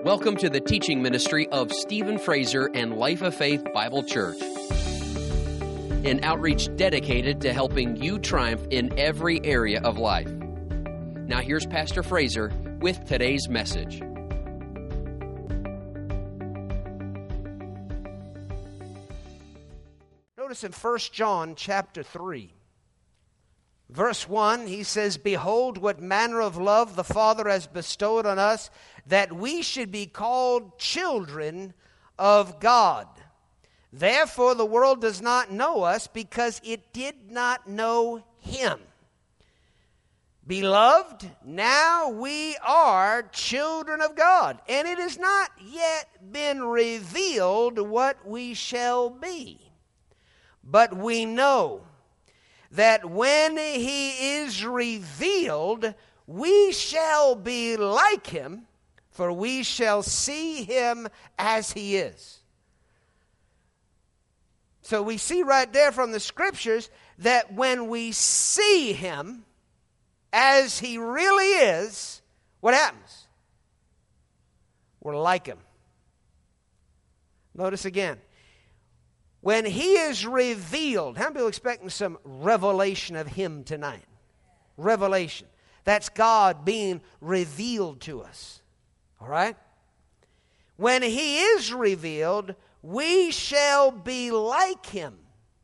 Welcome to the teaching ministry of Stephen Fraser and Life of Faith Bible Church, an outreach dedicated to helping you triumph in every area of life. Now here's Pastor Fraser with today's message. Notice in 1 John chapter 3, verse 1, he says, "Behold, what manner of love the Father has bestowed on us, that we should be called children of God. Therefore the world does not know us, because it did not know Him. Beloved, now we are children of God, and it has not yet been revealed what we shall be. But we know that when He is revealed, we shall be like Him, for we shall see Him as He is." So we see right there from the Scriptures that when we see Him as He really is, what happens? We're like Him. Notice again. When He is revealed, how many people are expecting some revelation of Him tonight? Revelation. That's God being revealed to us. All right? When He is revealed, we shall be like Him.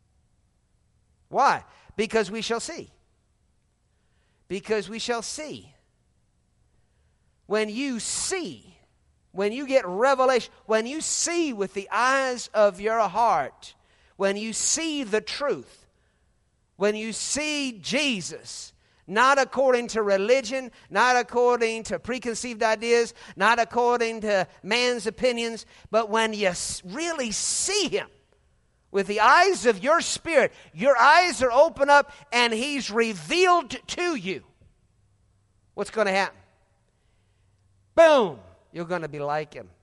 Why? Because we shall see. Because we shall see. When you see, when you get revelation, when you see with the eyes of your heart, when you see the truth, when you see Jesus, not according to religion, not according to preconceived ideas, not according to man's opinions, but when you really see Him with the eyes of your spirit, your eyes are open up and He's revealed to you, what's going to happen? Boom! You're going to be like Him.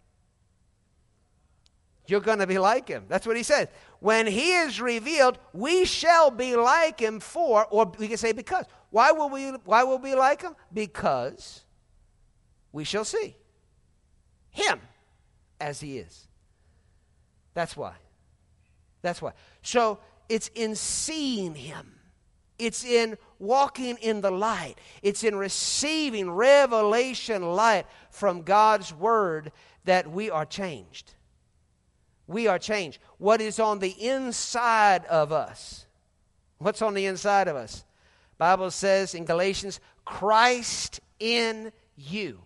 You're going to be like Him. That's what He says. When He is revealed, we shall be like Him for, or we can say because. Why will we be like Him? Because we shall see Him as He is. That's why. That's why. So it's in seeing Him. It's in walking in the light. It's in receiving revelation light from God's Word that we are changed. We are changed. What is on the inside of us? What's on the inside of us? Bible says in Galatians, Christ in you.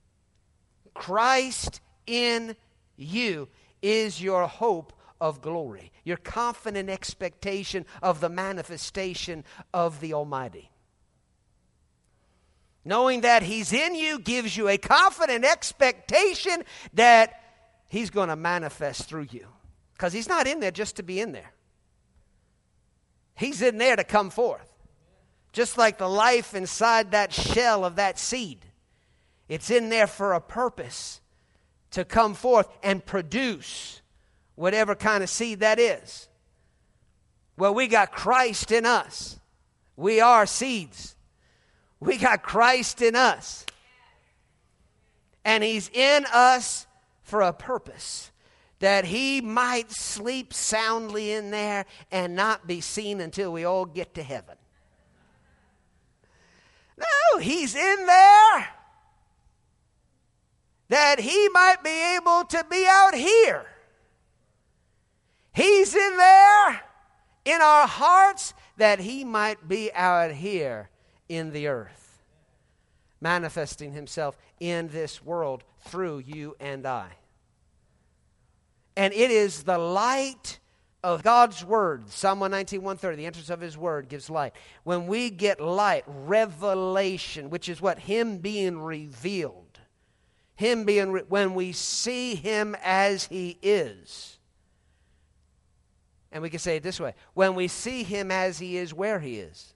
Christ in you is your hope of glory, your confident expectation of the manifestation of the Almighty. Knowing that He's in you gives you a confident expectation that He's going to manifest through you. Because He's not in there just to be in there. He's in there to come forth. Just like the life inside that shell of that seed. It's in there for a purpose, to come forth and produce whatever kind of seed that is. Well, we got Christ in us. We are seeds. We got Christ in us. And He's in us for a purpose, that He might sleep soundly in there and not be seen until we all get to heaven. No, He's in there that He might be able to be out here. He's in there in our hearts that He might be out here in the earth, manifesting Himself in this world through you and I. And it is the light of God's Word. Psalm 119, 130, the entrance of His Word gives light. When we get light, revelation, which is what? Him being revealed. When we see Him as He is. And we can say it this way. When we see Him as He is where He is,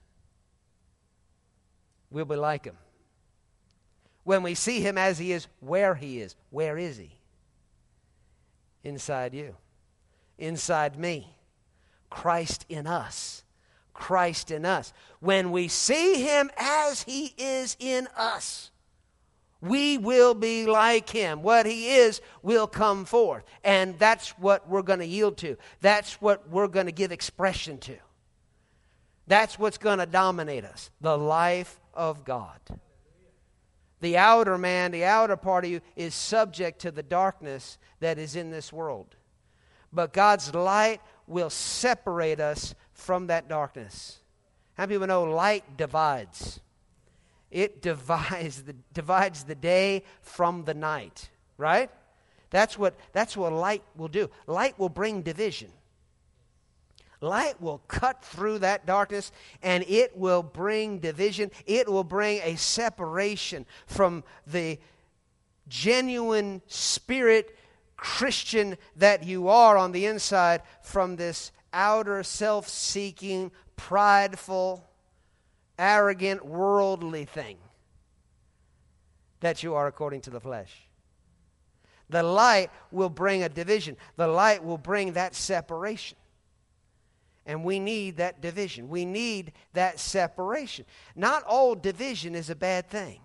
we'll be like Him. When we see Him as He is where He is, where is He? Inside you. Inside me. Christ in us. Christ in us. When we see Him as He is in us, We will be like him. What he is will come forth. And that's what we're going to yield to. That's what we're going to give expression to. That's what's going to dominate us. The life of God. The outer man, the outer part of you is subject to the darkness that is in this world. But God's light will separate us from that darkness. How many people know light divides? It divides the day from the night, right? That's what light will do. Light will bring division. Light will cut through that darkness, and it will bring division. It will bring a separation from the genuine spirit Christian that you are on the inside from this outer self-seeking, prideful, arrogant, worldly thing that you are according to the flesh. The light will bring a division. The light will bring that separation. And we need that division. We need that separation. Not all division is a bad thing.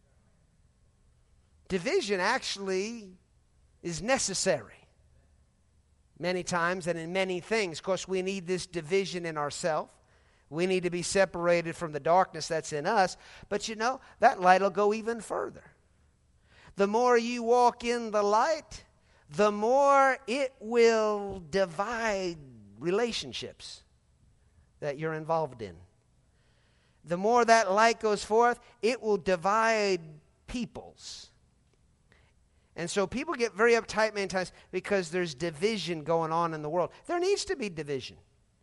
Division actually is necessary many times and in many things. Of course, we need this division in ourselves. We need to be separated from the darkness that's in us. But you know, that light will go even further. The more you walk in the light, the more it will divide relationships that you're involved in. The more that light goes forth, it will divide peoples. And so people get very uptight many times because there's division going on in the world. There needs to be division.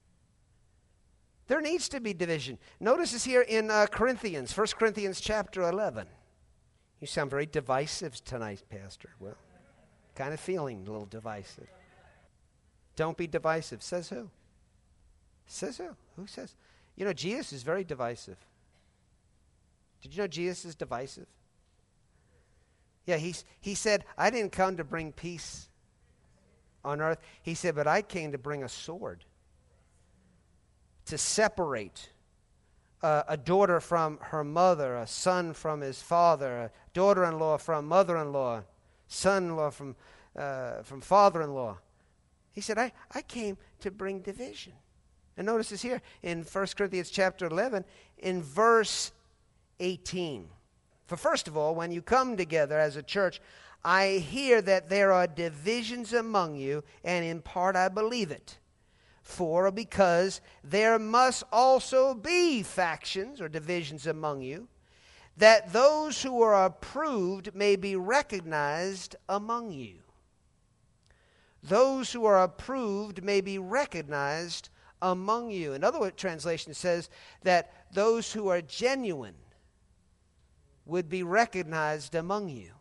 There needs to be division. Notice this here in Corinthians, 1 Corinthians chapter 11. You sound very divisive tonight, Pastor. Well, kind of feeling a little divisive. Don't be divisive. Says who? Says who? Who says? You know, Jesus is very divisive. Did you know Jesus is divisive? Yeah, he said, I didn't come to bring peace on earth. He said, but I came to bring a sword. To separate a daughter from her mother, a son from his father, a daughter-in-law from mother-in-law, son-in-law from father-in-law. He said, I came to bring division. And notice this here in 1 Corinthians chapter 11, in verse 18. For first of all, when you come together as a church, I hear that there are divisions among you, and in part I believe it. For because there must also be factions or divisions among you, that those who are approved may be recognized among you. Those who are approved may be recognized among you. Another translation says that those who are genuine would be recognized among you.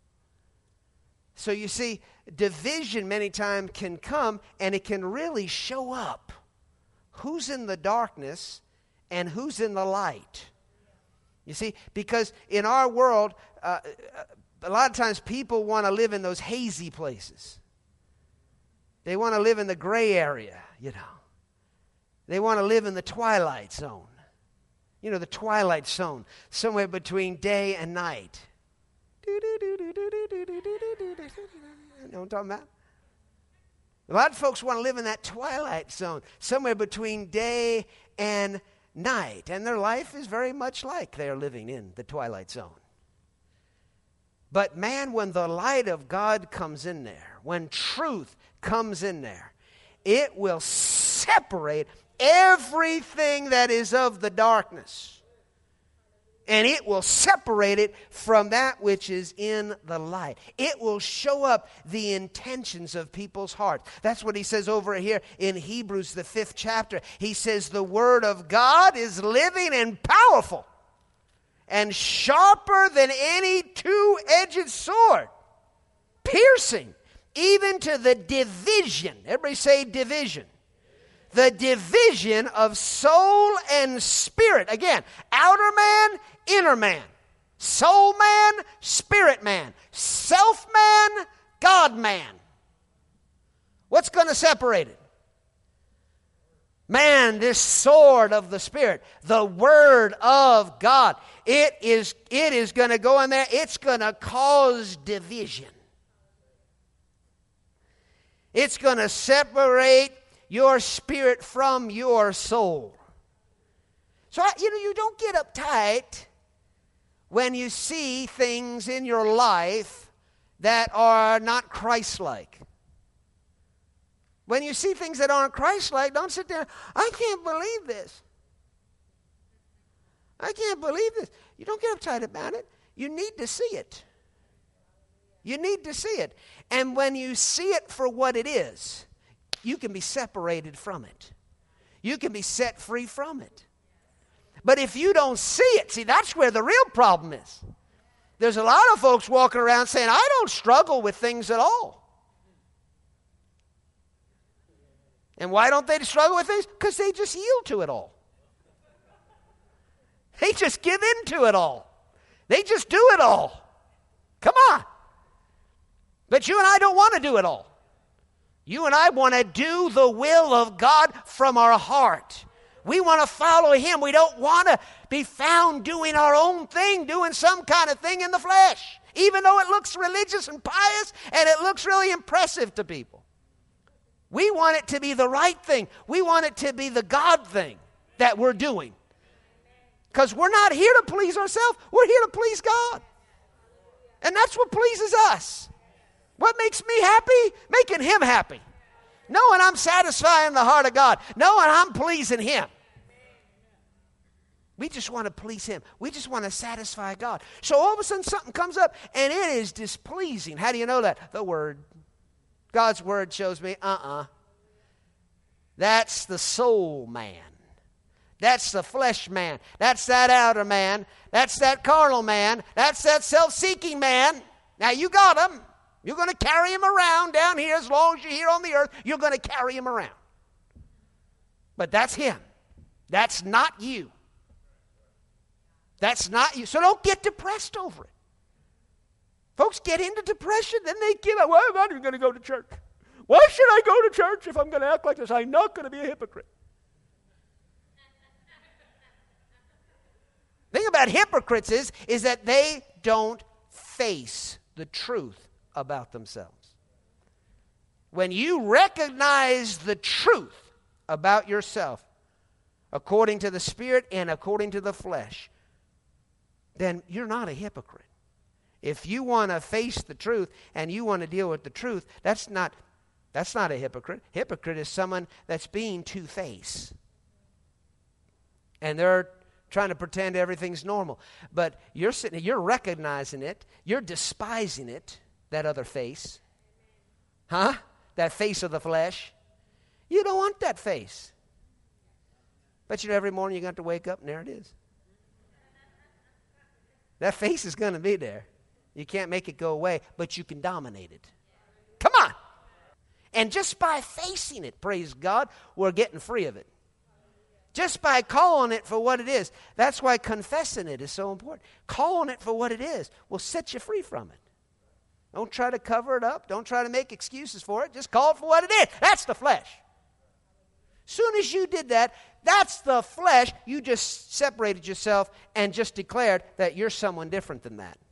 So you see, division many times can come and it can really show up. Who's in the darkness and who's in the light? You see, because in our world, a lot of times people want to live in those hazy places. They want to live in the gray area, you know. They want to live in the twilight zone. You know, the twilight zone, somewhere between day and night. You know what I'm talking about? A lot of folks want to live in that twilight zone, somewhere between day and night. And their life is very much like they are living in the twilight zone. But man, when the light of God comes in there, when truth comes in there, it will separate everything that is of the darkness. And it will separate it from that which is in the light. It will show up the intentions of people's hearts. That's what he says over here in Hebrews, the 5th chapter. He says the word of God is living and powerful and sharper than any two-edged sword, piercing even to the division. Everybody say division. The division of soul and spirit. Again, outer man, inner man. Soul man, spirit man. Self man, God man. What's going to separate it? Man, this sword of the Spirit, the Word of God, it is going to go in there. It's going to cause division. It's going to separate your spirit from your soul. So, you don't get uptight when you see things in your life that are not Christ-like. When you see things that aren't Christ-like, don't sit there, I can't believe this. I can't believe this. You don't get uptight about it. You need to see it. You need to see it. And when you see it for what it is, you can be separated from it. You can be set free from it. But if you don't see it, see, that's where the real problem is. There's a lot of folks walking around saying, I don't struggle with things at all. And why don't they struggle with things? Because they just yield to it all. They just give in to it all. They just do it all. Come on. But you and I don't want to do it all. You and I want to do the will of God from our heart. We want to follow Him. We don't want to be found doing our own thing, doing some kind of thing in the flesh, even though it looks religious and pious and it looks really impressive to people. We want it to be the right thing. We want it to be the God thing that we're doing. Because we're not here to please ourselves. We're here to please God. And that's what pleases us. What makes me happy? Making Him happy. Knowing I'm satisfying the heart of God. Knowing I'm pleasing Him. We just want to please Him. We just want to satisfy God. So all of a sudden something comes up and it is displeasing. How do you know that? The Word. God's Word shows me, that's the soul man. That's the flesh man. That's that outer man. That's that carnal man. That's that self-seeking man. Now you got him. You're going to carry him around down here as long as you're here on the earth. You're going to carry him around. But that's him. That's not you. That's not you. So don't get depressed over it. Folks get into depression, then they give up. Well, I'm not even going to go to church. Why should I go to church if I'm going to act like this? I'm not going to be a hypocrite. The thing about hypocrites is that they don't face the truth about themselves. When you recognize the truth about yourself, according to the Spirit and according to the flesh, then you're not a hypocrite. If you want to face the truth and you want to deal with the truth, that's not a hypocrite. Hypocrite is someone that's being two-faced. And they're trying to pretend everything's normal. But you're sitting, you're recognizing it, you're despising it, that other face. Huh? That face of the flesh. You don't want that face. But every morning you're going to have to wake up and there it is. That face is going to be there. You can't make it go away, but you can dominate it. Come on. And just by facing it, praise God, we're getting free of it. Just by calling it for what it is. That's why confessing it is so important. Calling it for what it is will set you free from it. Don't try to cover it up. Don't try to make excuses for it. Just call it for what it is. That's the flesh. Soon as you did that, that's the flesh. You just separated yourself and just declared that you're someone different than that.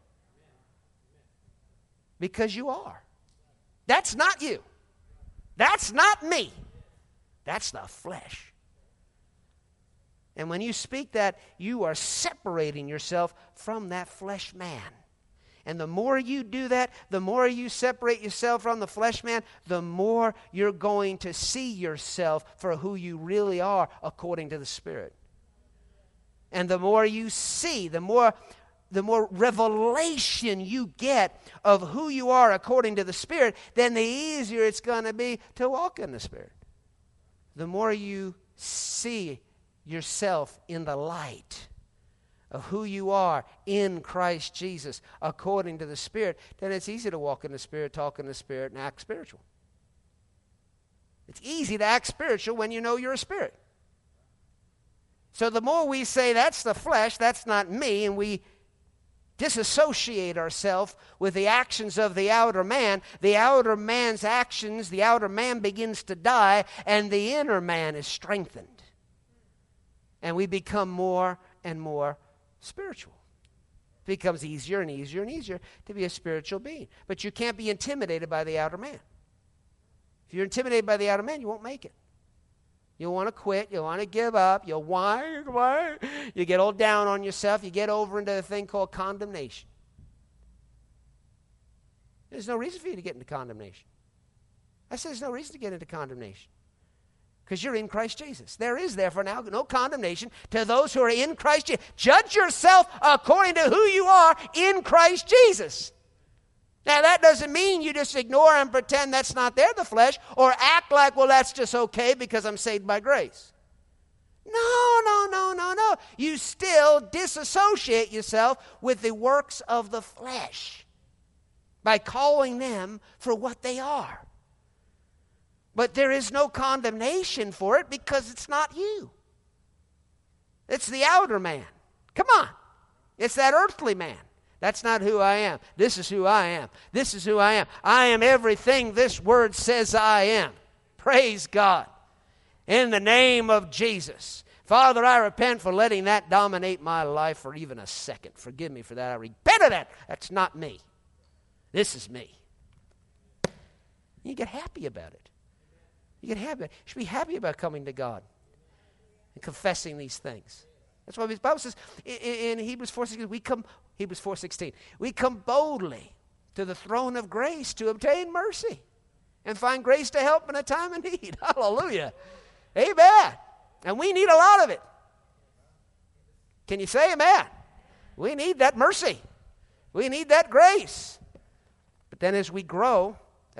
Because you are. That's not you. That's not me. That's the flesh. And when you speak that, you are separating yourself from that flesh man. And the more you do that, the more you separate yourself from the flesh man, the more you're going to see yourself for who you really are according to the Spirit. And the more you see, the more revelation you get of who you are according to the Spirit, then the easier it's going to be to walk in the Spirit. The more you see yourself in the light of who you are in Christ Jesus according to the Spirit, then it's easy to walk in the Spirit, talk in the Spirit, and act spiritual. It's easy to act spiritual when you know you're a spirit. So the more we say that's the flesh, that's not me, and we disassociate ourselves with the actions of the outer man, the outer man's actions, the outer man begins to die, and the inner man is strengthened. And we become more and more spiritual. It becomes easier and easier and easier to be a spiritual being. But you can't be intimidated by the outer man. If you're intimidated by the outer man, you won't make it. You'll want to quit. You'll want to give up. You'll whine. You get all down on yourself. You get over into a thing called condemnation. There's no reason for you to get into condemnation. I said there's no reason to get into condemnation. Because you're in Christ Jesus. There is therefore now no condemnation to those who are in Christ Jesus. Judge yourself according to who you are in Christ Jesus. Now, that doesn't mean you just ignore and pretend that's not there, the flesh, or act like, well, that's just okay because I'm saved by grace. No. You still disassociate yourself with the works of the flesh by calling them for what they are. But there is no condemnation for it because it's not you. It's the outer man. Come on. It's that earthly man. That's not who I am. This is who I am. This is who I am. I am everything this word says I am. Praise God. In the name of Jesus. Father, I repent for letting that dominate my life for even a second. Forgive me for that. I repent of that. That's not me. This is me. You get happy about it. You get happy. You should be happy about coming to God and confessing these things. That's why the Bible says in Hebrews 4:16, Hebrews 4:16, we come boldly to the throne of grace to obtain mercy and find grace to help in a time of need. Hallelujah. Amen. And we need a lot of it. Can you say amen? We need that mercy. We need that grace. But then as we grow,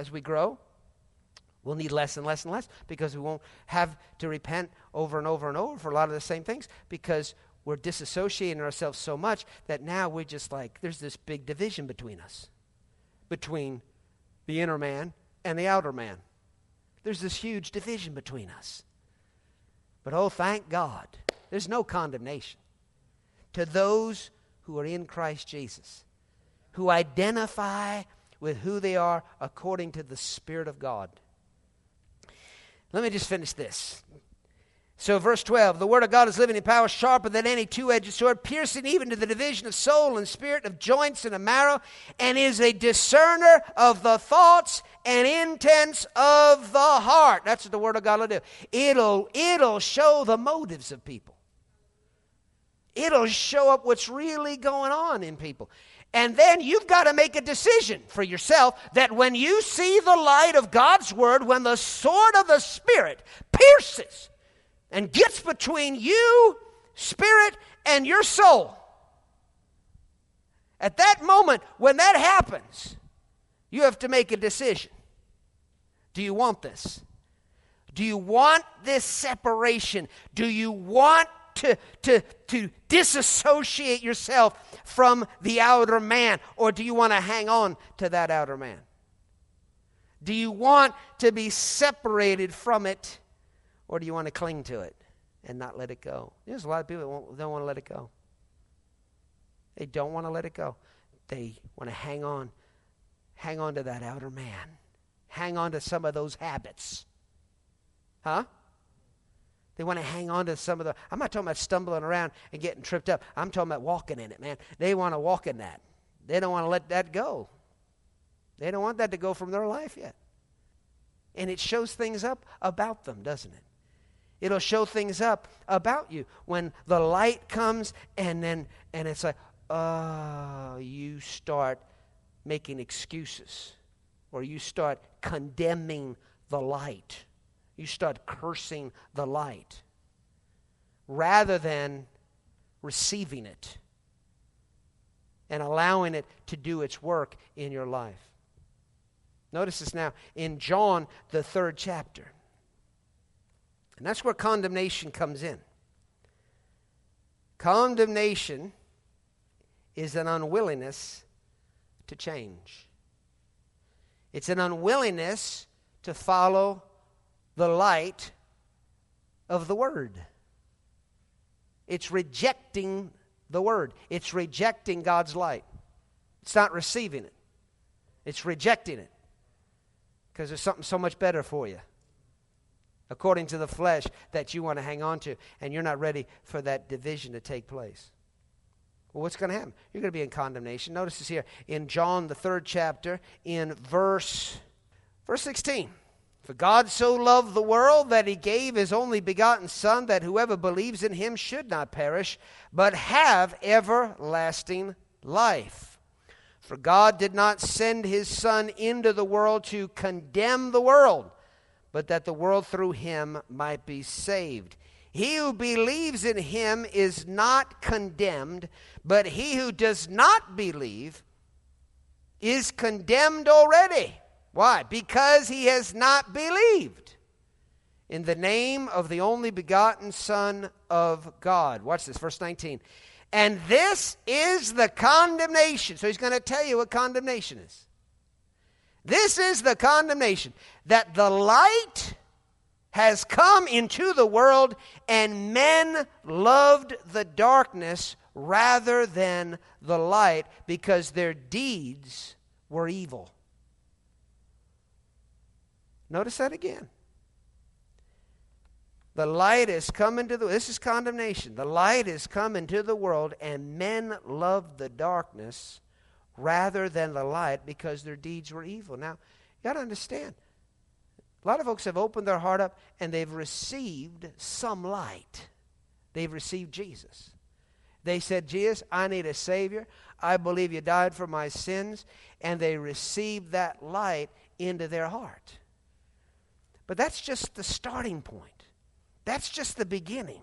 we'll need less and less and less because we won't have to repent over and over and over for a lot of the same things because we're disassociating ourselves so much that now we're just like, there's this big division between us, between the inner man and the outer man. There's this huge division between us. But oh, thank God, there's no condemnation to those who are in Christ Jesus, who identify with who they are according to the Spirit of God. Let me just finish this. So verse 12, the word of God is living in power, sharper than any two-edged sword, piercing even to the division of soul and spirit, of joints and of marrow, and is a discerner of the thoughts and intents of the heart. That's what the word of God will do. It'll show the motives of people. It'll show up what's really going on in people. And then you've got to make a decision for yourself that when you see the light of God's word, when the sword of the Spirit pierces and gets between you, spirit, and your soul, at that moment, when that happens, you have to make a decision. Do you want this? Do you want this separation? Do you want to disassociate yourself from the outer man? Or do you want to hang on to that outer man? Do you want to be separated from it? Or do you want to cling to it and not let it go? There's a lot of people that don't want to let it go. They don't want to let it go. They want to hang on to that outer man. Hang on to some of those habits. Huh? They want to hang on to some of the... I'm not talking about stumbling around and getting tripped up. I'm talking about walking in it, man. They want to walk in that. They don't want to let that go. They don't want that to go from their life yet. And it shows things up about them, doesn't it? It'll show things up about you when the light comes and it's like, you start making excuses or you start condemning the light. You start cursing the light rather than receiving it and allowing it to do its work in your life. Notice this now in John, the 3rd chapter. And that's where condemnation comes in. Condemnation is an unwillingness to change. It's an unwillingness to follow the light of the Word. It's rejecting the Word. It's rejecting God's light. It's not receiving it. It's rejecting it. Because there's something so much better for you, according to the flesh, that you want to hang on to, and you're not ready for that division to take place. Well, what's going to happen? You're going to be in condemnation. Notice this here in John, the 3rd chapter, in verse 16. For God so loved the world that he gave his only begotten Son, that whoever believes in him should not perish, but have everlasting life. For God did not send his Son into the world to condemn the world, but that the world through him might be saved. He who believes in him is not condemned, but he who does not believe is condemned already. Why? Because he has not believed in the name of the only begotten Son of God. Watch this, verse 19. And this is the condemnation. So he's going to tell you what condemnation is. This is the condemnation, that the light has come into the world, and men loved the darkness rather than the light, because their deeds were evil. Notice that again. The light has come into this is condemnation. The light has come into the world, and men loved the darkness rather than the light, because their deeds were evil. Now, you got to understand, a lot of folks have opened their heart up and they've received some light. They've received Jesus. They said, Jesus, I need a Savior. I believe you died for my sins. And they received that light into their heart. But that's just the starting point. That's just the beginning.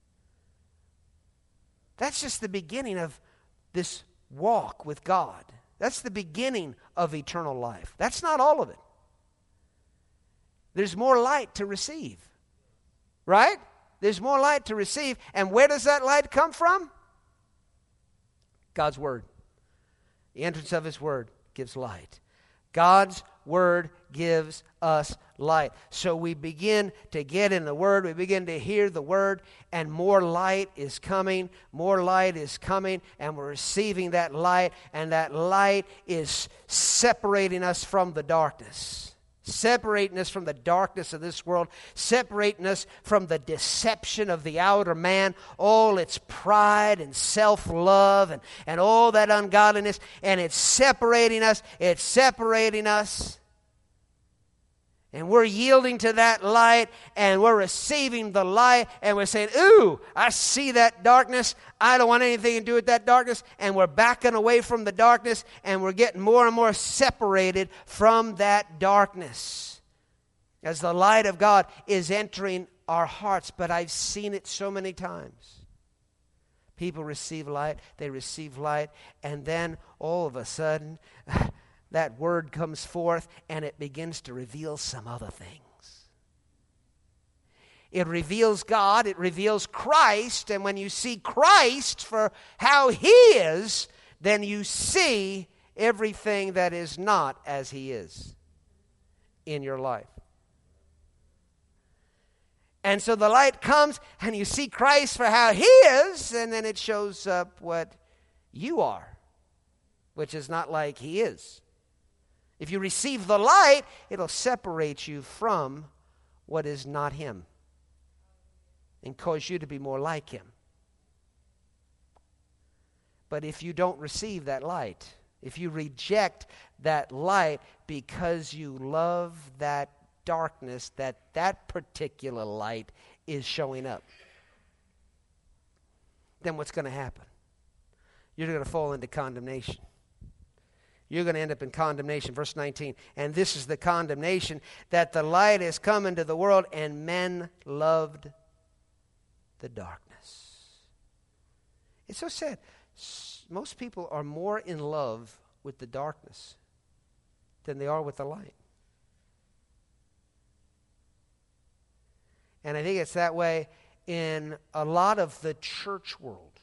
That's just the beginning of this walk with God. That's the beginning of eternal life. That's not all of it. There's more light to receive. Right? There's more light to receive. And where does that light come from? God's Word. The entrance of His Word gives light. God's Word gives us light. So we begin to get in the Word. We begin to hear the Word, and more light is coming. More light is coming, and we're receiving that light, and that light is separating us from the darkness. Separating us from the darkness of this world, separating us from the deception of the outer man, all its pride and self-love and all that ungodliness, and it's separating us, and we're yielding to that light, and we're receiving the light, and we're saying, ooh, I see that darkness, I don't want anything to do with that darkness, and we're backing away from the darkness, and we're getting more and more separated from that darkness as the light of God is entering our hearts. But I've seen it so many times. People receive light, and then all of a sudden, that word comes forth, and it begins to reveal some other things. It reveals God, it reveals Christ, and when you see Christ for how He is, then you see everything that is not as He is in your life. And so the light comes, and you see Christ for how He is, and then it shows up what you are, which is not like He is. If you receive the light, it'll separate you from what is not Him and cause you to be more like Him. But if you don't receive that light, if you reject that light because you love that darkness, that particular light is showing up, then what's going to happen? You're going to fall into condemnation. You're going to end up in condemnation. Verse 19, and this is the condemnation, that the light has come into the world, and men loved the darkness. It's so sad. Most people are more in love with the darkness than they are with the light. And I think it's that way in a lot of the church world,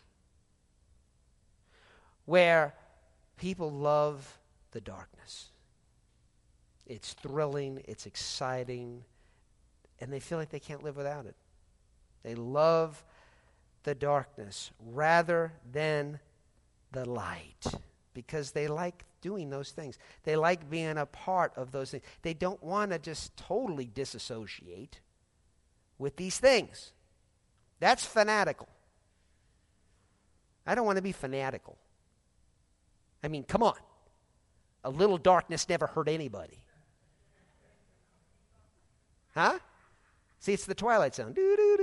where people love the darkness. It's thrilling, it's exciting, and they feel like they can't live without it. They love the darkness rather than the light, because they like doing those things. They like being a part of those things. They don't want to just totally disassociate with these things. That's fanatical. I don't want to be fanatical. I mean, come on. A little darkness never hurt anybody. Huh? See, it's the Twilight Zone.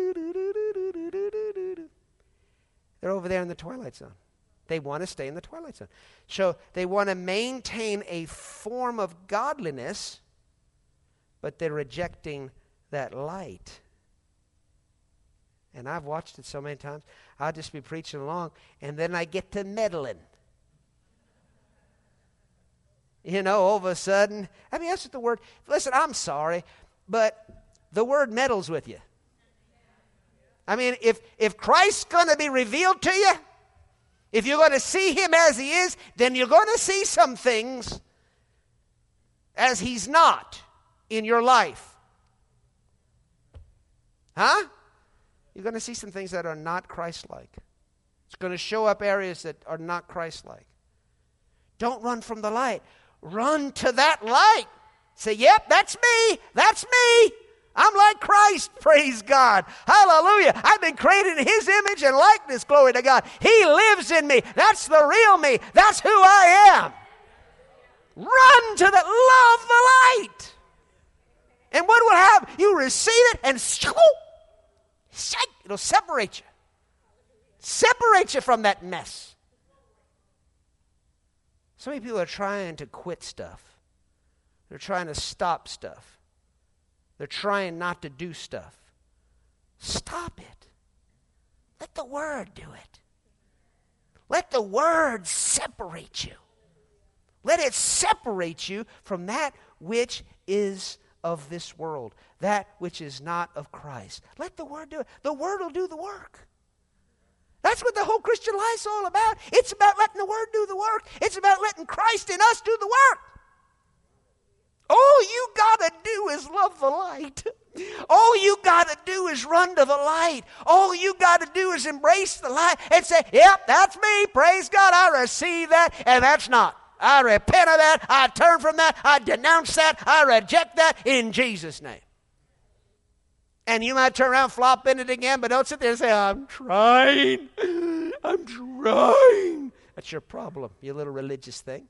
They're over there in the Twilight Zone. They want to stay in the Twilight Zone. So they want to maintain a form of godliness, but they're rejecting that light. And I've watched it so many times. I'll just be preaching along, and then I get to meddling. You know, all of a sudden, I mean, that's what the word, listen, I'm sorry, but the word meddles with you. I mean, if Christ's going to be revealed to you, if you're going to see him as he is, then you're going to see some things as he's not in your life. Huh? You're going to see some things that are not Christ-like. It's going to show up areas that are not Christ-like. Don't run from the light. Run to that light. Say, yep, that's me. That's me. I'm like Christ, praise God. Hallelujah. I've been created in his image and likeness, glory to God. He lives in me. That's the real me. That's who I am. Run to the love the light. And what will happen? You receive it and it'll separate you. Separate you from that mess. So many people are trying to quit stuff. They're trying to stop stuff. They're trying not to do stuff. Stop it. Let the Word do it. Let the Word separate you. Let it separate you from that which is of this world, that which is not of Christ. Let the Word do it. The Word will do the work. That's what the whole Christian life's all about. It's about letting the Word do the work. It's about letting Christ in us do the work. All you got to do is love the light. All you got to do is run to the light. All you got to do is embrace the light and say, yep, that's me. Praise God, I receive that, and that's not. I repent of that. I turn from that. I denounce that. I reject that in Jesus' name. And you might turn around, flop in it again, but don't sit there and say, I'm trying. I'm trying. That's your problem, you little religious thing.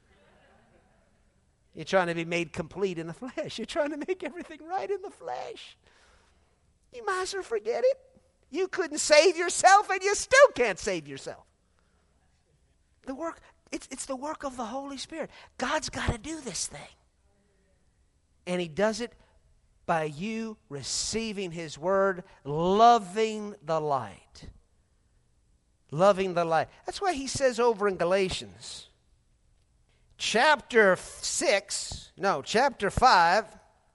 You're trying to be made complete in the flesh. You're trying to make everything right in the flesh. You might as well forget it. You couldn't save yourself, and you still can't save yourself. The work, it's the work of the Holy Spirit. God's got to do this thing. And he does it by you receiving his word, loving the light. Loving the light. That's why he says over in Galatians, chapter 5,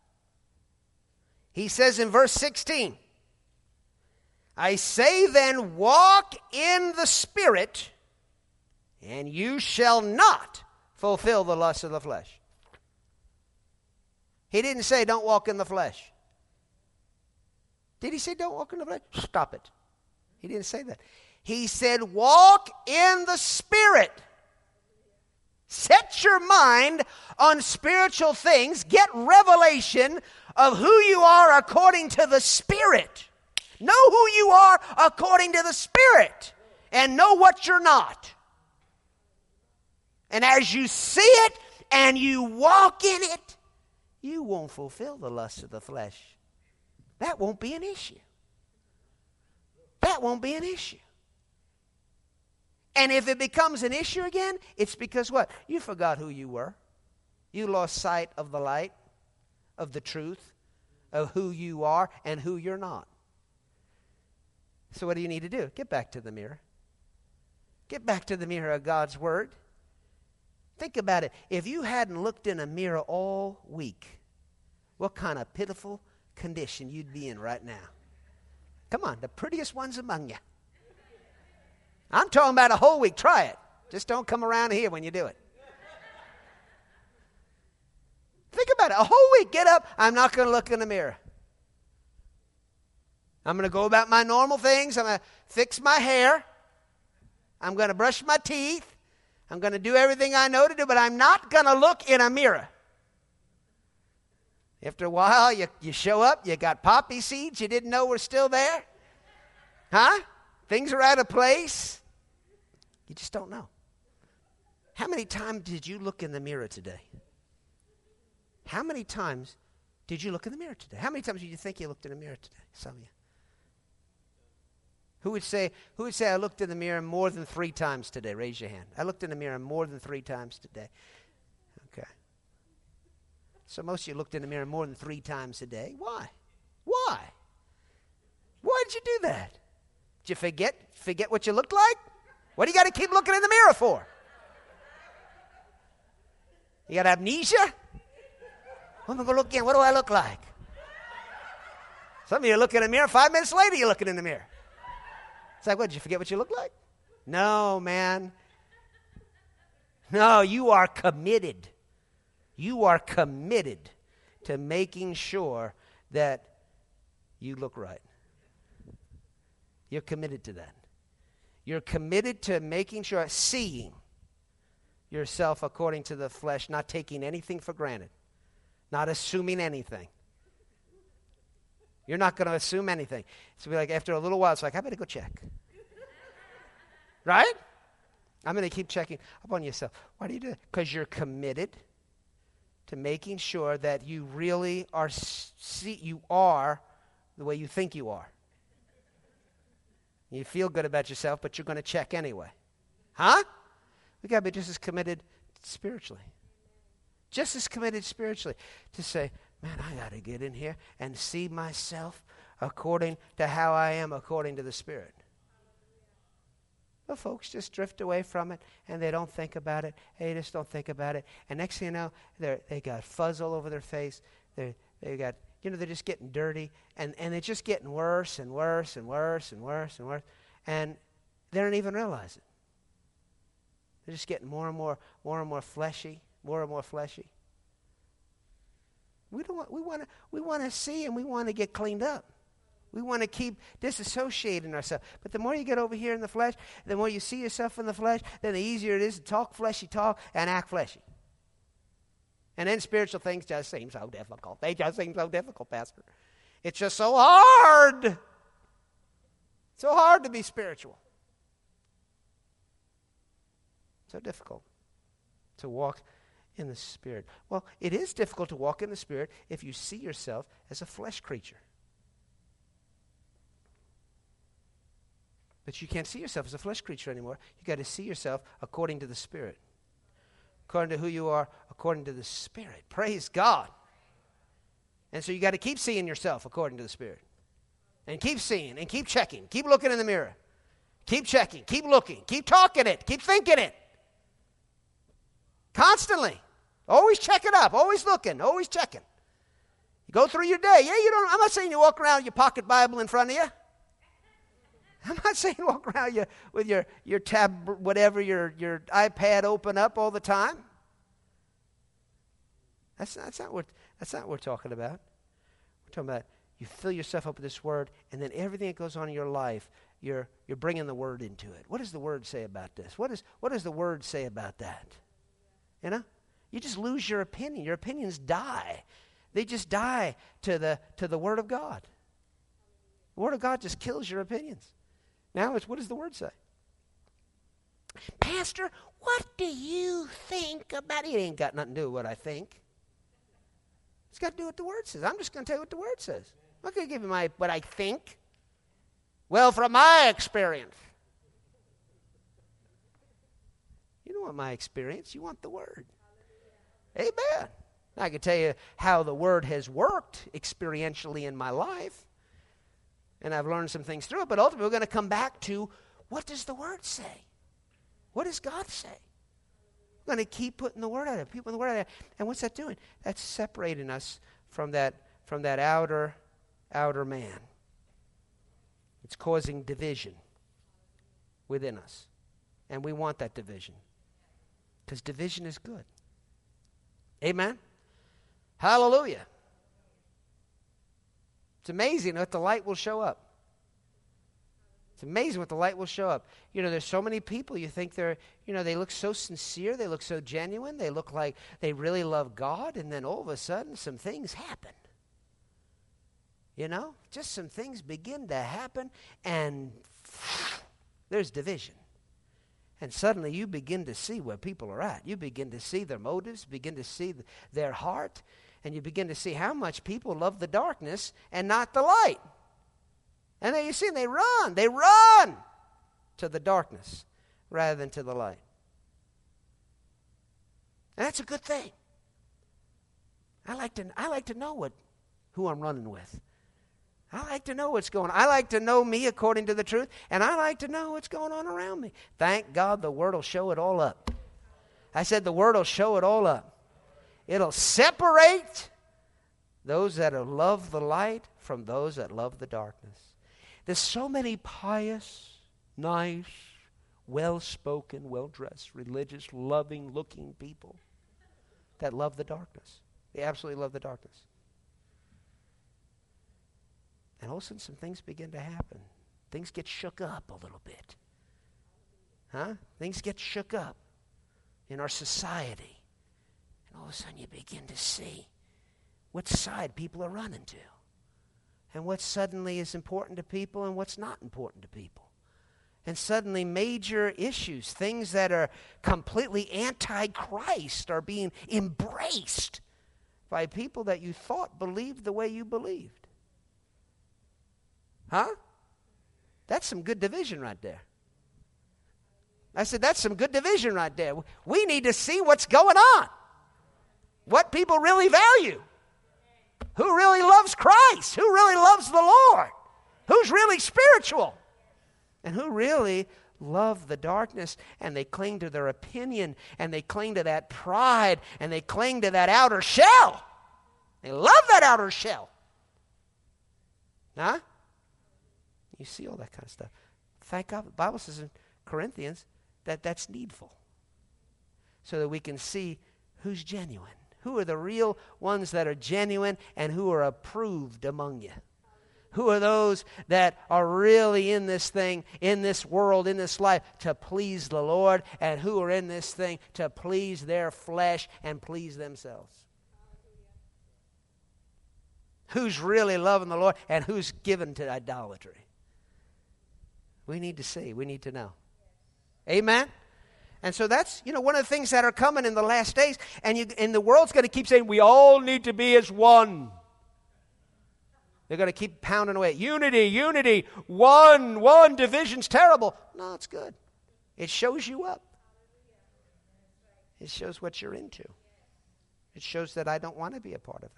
he says in verse 16, I say then, walk in the Spirit, and you shall not fulfill the lust of the flesh. He didn't say don't walk in the flesh. Did he say don't walk in the flesh? Stop it. He didn't say that. He said walk in the Spirit. Set your mind on spiritual things. Get revelation of who you are according to the Spirit. Know who you are according to the Spirit. And know what you're not. And as you see it and you walk in it, you won't fulfill the lust of the flesh. That won't be an issue. That won't be an issue. And if it becomes an issue again, it's because what? You forgot who you were. You lost sight of the light, of the truth, of who you are and who you're not. So what do you need to do? Get back to the mirror. Get back to the mirror of God's Word. Think about it. If you hadn't looked in a mirror all week, what kind of pitiful condition you'd be in right now. Come on, the prettiest ones among you. I'm talking about a whole week. Try it. Just don't come around here when you do it. Think about it. A whole week. Get up. I'm not going to look in the mirror. I'm going to go about my normal things. I'm going to fix my hair. I'm going to brush my teeth. I'm going to do everything I know to do, but I'm not going to look in a mirror. After a while, you show up, you got poppy seeds you didn't know were still there. Huh? Things are out of place. You just don't know. How many times did you look in the mirror today? How many times did you look in the mirror today? How many times did you think you looked in the mirror today? Some of you. Who would say I looked in the mirror more than 3 times today? Raise your hand. I looked in the mirror more than 3 times today. Okay. So most of you looked in the mirror more than 3 times a day. Why? Why? Why did you do that? Did you forget what you looked like? What do you got to keep looking in the mirror for? You got amnesia? I'm going to look again. What do I look like? Some of you look in the mirror, 5 minutes later you're looking in the mirror. It's like, what, did you forget what you look like? No, man. No, you are committed. You are committed to making sure that you look right. You're committed to that. You're committed to making sure, seeing yourself according to the flesh, not taking anything for granted, not assuming anything. You're not going to assume anything. It's be like after a little while, it's like, I better go check. Right? I'm going to keep checking up on yourself. Why do you do that? Because you're committed to making sure that you really are, you are the way you think you are. You feel good about yourself, but you're going to check anyway. Huh? We got to be just as committed spiritually. Just as committed spiritually to say, man, I got to get in here and see myself according to how I am according to the Spirit. Well, folks just drift away from it, and they don't think about it. They just don't think about it. And next thing you know, they got fuzz all over their face. They got, they're just getting dirty, and they're just getting worse and worse and worse and worse and worse. And they don't even realize it. They're just getting more and more fleshy, more and more fleshy. We want to see, and we want to get cleaned up. We want to keep disassociating ourselves. But the more you get over here in the flesh, the more you see yourself in the flesh, then the easier it is to talk fleshy talk and act fleshy. And then spiritual things just seem so difficult. They just seem so difficult, Pastor. It's just so hard. So hard to be spiritual. So difficult to walk in the Spirit. Well, it is difficult to walk in the Spirit if you see yourself as a flesh creature. But you can't see yourself as a flesh creature anymore. You got to see yourself according to the Spirit. According to who you are, according to the Spirit. Praise God. And so you got to keep seeing yourself according to the Spirit. And keep seeing and keep checking. Keep looking in the mirror. Keep checking. Keep looking. Keep talking it. Keep thinking it. Constantly. Always check it up. Always looking. Always checking. You go through your day. Yeah, I'm not saying you walk around with your pocket Bible in front of you. I'm not saying walk around with your tab, whatever, your iPad open up all the time. That's not what we're talking about. We're talking about you fill yourself up with this Word, and then everything that goes on in your life, you're bringing the Word into it. What does the Word say about this? What does the Word say about that? You know, you just lose your opinion. Your opinions die. They just die to the Word of God. The Word of God just kills your opinions. Now it's, what does the Word say? Pastor, what do you think about it? It ain't got nothing to do with what I think. It's got to do with what the Word says. I'm just going to tell you what the Word says. I'm not going to give you what I think. Well, from my experience. You don't want my experience. You want the Word. Amen. I can tell you how the Word has worked experientially in my life. And I've learned some things through it, but ultimately we're going to come back to, what does the Word say? What does God say? We're going to keep putting the Word out there, putting the Word out there. And what's that doing? That's separating us from that outer man. It's causing division within us. And we want that division. Because division is good. Amen? Hallelujah. It's amazing that the light will show up. It's amazing what the light will show up. You know, there's so many people, you think they're, you know, they look so sincere, they look so genuine, they look like they really love God, and then all of a sudden some things happen. You know, just some things begin to happen, and there's division. And suddenly you begin to see where people are at. You begin to see their motives, begin to see their heart, and you begin to see how much people love the darkness and not the light. And then you see they run to the darkness rather than to the light. And that's a good thing. I like to know who I'm running with. I like to know what's going on. I like to know me according to the truth, and I like to know what's going on around me. Thank God the Word will show it all up. I said the Word will show it all up. It'll separate those that love the light from those that love the darkness. There's so many pious, nice, well-spoken, well-dressed, religious, loving-looking people that love the darkness. They absolutely love the darkness. And all of a sudden some things begin to happen. Things get shook up a little bit. Things get shook up in our society. And all of a sudden you begin to see what side people are running to. And what suddenly is important to people and what's not important to people. And suddenly major issues, things that are completely anti-Christ, are being embraced by people that you thought believed the way you believed. That's some good division right there. I said, that's some good division right there. We need to see what's going on. What people really value. Who really loves Christ? Who really loves the Lord? Who's really spiritual? And who really love the darkness, and they cling to their opinion, and they cling to that pride, and they cling to that outer shell. They love that outer shell. You see all that kind of stuff. Thank God. The Bible says in Corinthians that that's needful. So that we can see who's genuine. Who are the real ones that are genuine and who are approved among you. Who are those that are really in this thing, in this world, in this life, to please the Lord, and who are in this thing to please their flesh and please themselves. Who's really loving the Lord and who's given to idolatry. We need to see. We need to know. Amen? And so that's, one of the things that are coming in the last days. And the world's going to keep saying, we all need to be as one. They're going to keep pounding away. Unity, one, division's terrible. No, it's good. It shows you up. It shows what you're into. It shows that I don't want to be a part of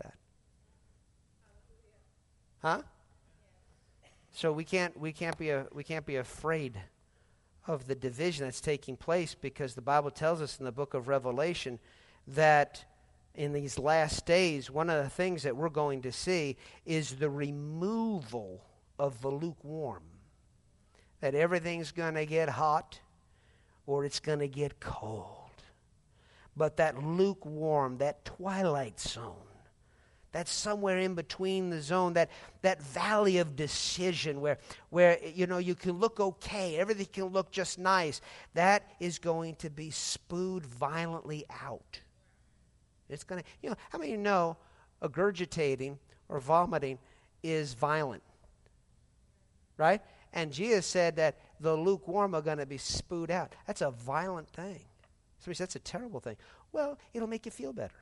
that. So we can't be afraid of the division that's taking place, because the Bible tells us in the book of Revelation that in these last days, one of the things that we're going to see is the removal of the lukewarm. That everything's going to get hot or it's going to get cold. But that lukewarm, that twilight zone, that's somewhere in between the zone, that valley of decision where you can look okay, everything can look just nice. That is going to be spewed violently out. It's going to, how many of you know regurgitating or vomiting is violent? Right? And Jesus said that the lukewarm are going to be spewed out. That's a violent thing. Somebody says that's a terrible thing. Well, it'll make you feel better.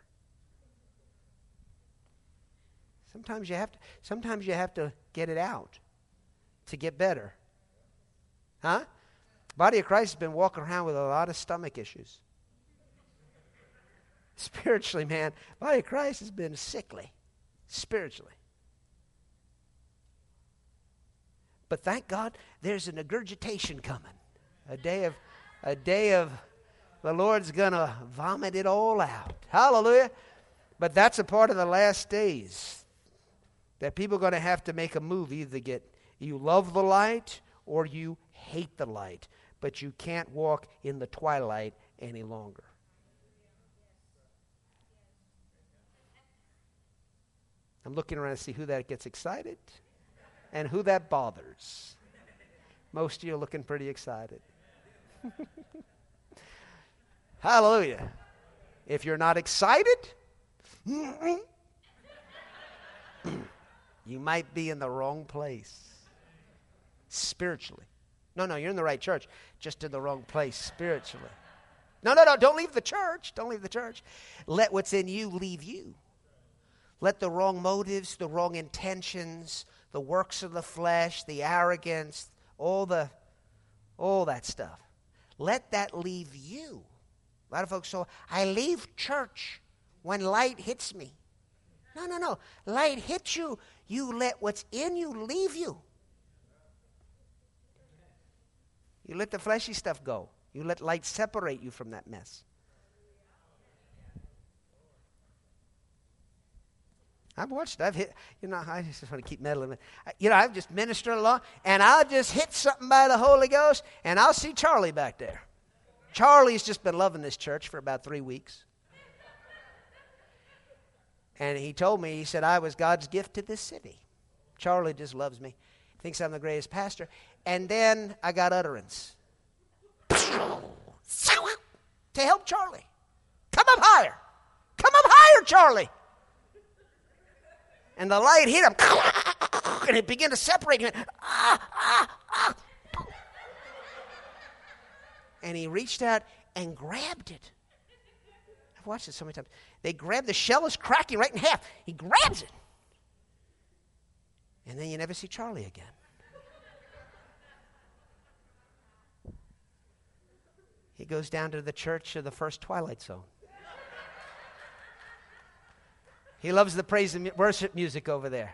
Sometimes you have to get it out to get better. Body of Christ has been walking around with a lot of stomach issues. Spiritually, man, body of Christ has been sickly, spiritually. But thank God there's an regurgitation coming. A day of the Lord's gonna vomit it all out. Hallelujah. But that's a part of the last days. That people are going to have to make a move. Either you love the light or you hate the light. But you can't walk in the twilight any longer. I'm looking around to see who that gets excited and who that bothers. Most of you are looking pretty excited. Hallelujah. If you're not excited, you might be in the wrong place spiritually. No, you're in the right church, just in the wrong place spiritually. No, don't leave the church. Don't leave the church. Let what's in you leave you. Let the wrong motives, the wrong intentions, the works of the flesh, the arrogance, all that stuff. Let that leave you. A lot of folks say, I leave church when light hits me. No. Light hits you. You let what's in you leave you. You let the fleshy stuff go. You let light separate you from that mess. I've watched, I just want to keep meddling. I've just ministered along, and I'll just hit something by the Holy Ghost, and I'll see Charlie back there. Charlie's just been loving this church for about 3 weeks. And he told me, he said, I was God's gift to this city. Charlie just loves me. Thinks I'm the greatest pastor. And then I got utterance to help Charlie. Come up higher. Come up higher, Charlie. And the light hit him. And it began to separate him. And he reached out and grabbed it. I've watched it so many times. They grab, the shell is cracking right in half. He grabs it. And then you never see Charlie again. He goes down to the church of the First Twilight Zone. He loves the praise and worship music over there.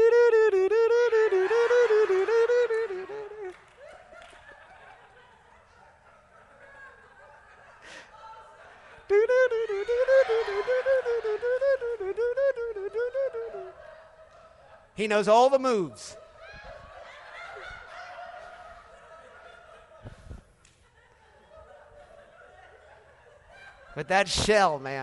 He knows all the moves. But that shell, man,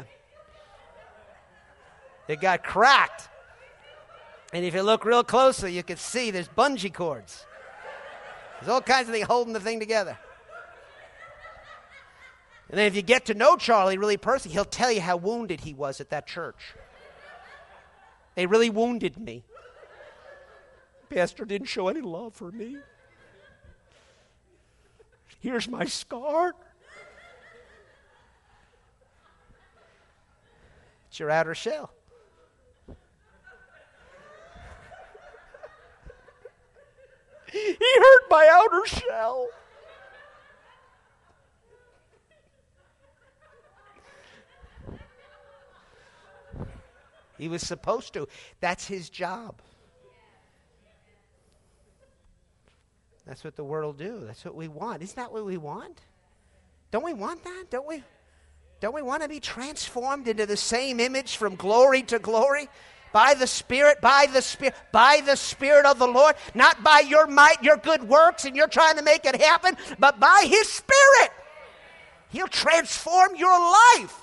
it got cracked. And if you look real closely, you can see there's bungee cords. There's all kinds of things holding the thing together. And then if you get to know Charlie really personally, he'll tell you how wounded he was at that church. They really wounded me. Pastor didn't show any love for me. Here's my scar. It's your outer shell. He hurt my outer shell. He was supposed to. That's his job. That's what the world do. That's what we want. Isn't that what we want? Don't we want that? Don't we want to be transformed into the same image from glory to glory? By the Spirit of the Lord. Not by your might, your good works, and you're trying to make it happen, but by His Spirit. He'll transform your life.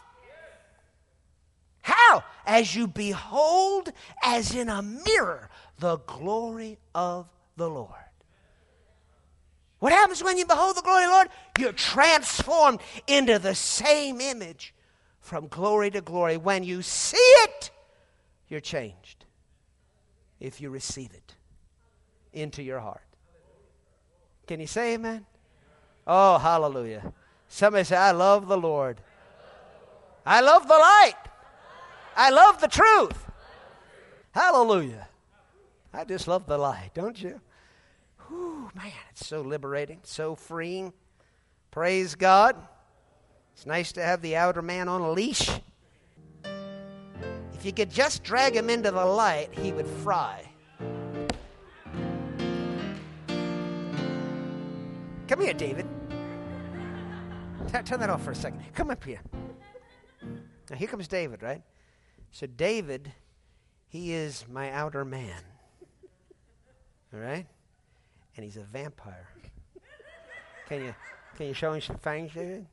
How? As you behold, as in a mirror, the glory of the Lord. What happens when you behold the glory of the Lord? You're transformed into the same image from glory to glory. When you see it, you're changed. If you receive it into your heart. Can you say amen? Oh, hallelujah. Somebody say, I love the Lord. I love the light. I love the truth. Hallelujah. I just love the light, don't you? Whew, man, it's so liberating, so freeing. Praise God. It's nice to have the outer man on a leash. If you could just drag him into the light, he would fry. Come here, David. Turn that off for a second. Come up here. Now, here comes David, right? So David, he is my outer man. All right? And he's a vampire. Can you show him some fangs, David?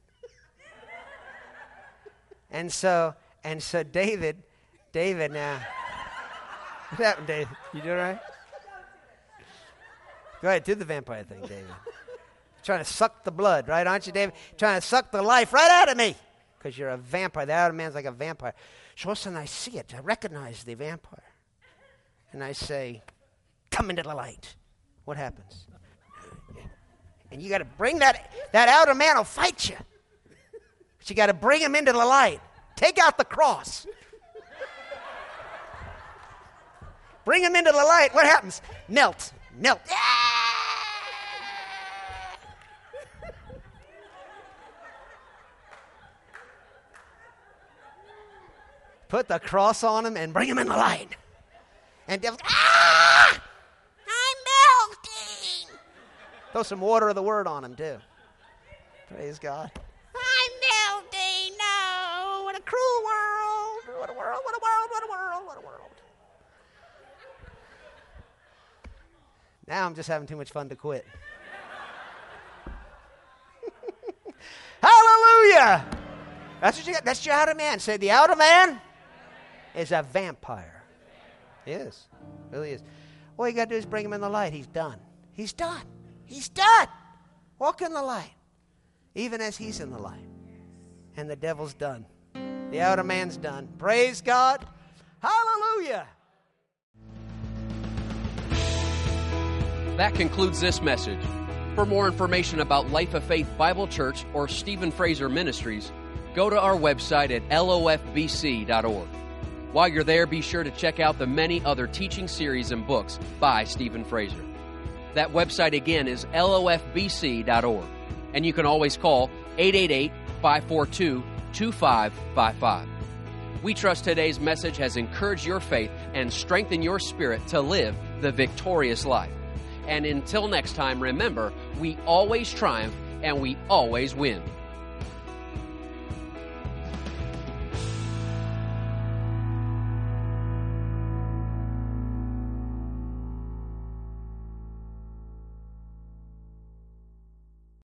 And so David now. What happened, David? You doing all right? Go ahead, do the vampire thing, David. Trying to suck the blood, right? Aren't you, David? Trying to suck the life right out of me. Because you're a vampire. The outer man's like a vampire. So all of a sudden I see it. I recognize the vampire. And I say, come into the light. What happens? And you got to bring that outer man will fight you. But you got to bring him into the light. Take out the cross. Bring him into the light. What happens? Melt. Put the cross on him and bring him in the light. And devil's, I'm melting. Throw some water of the word on him too. Praise God. I'm melting. No, what a cruel world. What a world, what a world, what a world, what a world. Now I'm just having too much fun to quit. Hallelujah. That's what you got. That's your outer man. Say the outer man is a vampire. He is. Really is. All you got to do is bring him in the light. He's done. He's done. He's done. Walk in the light. Even as he's in the light. And the devil's done. The outer man's done. Praise God. Hallelujah. That concludes this message. For more information about Life of Faith Bible Church or Stephen Fraser Ministries, go to our website at lofbc.org. While you're there, be sure to check out the many other teaching series and books by Stephen Fraser. That website again is lofbc.org, and you can always call 888-542-2555. We trust today's message has encouraged your faith and strengthened your spirit to live the victorious life. And until next time, remember, we always triumph and we always win.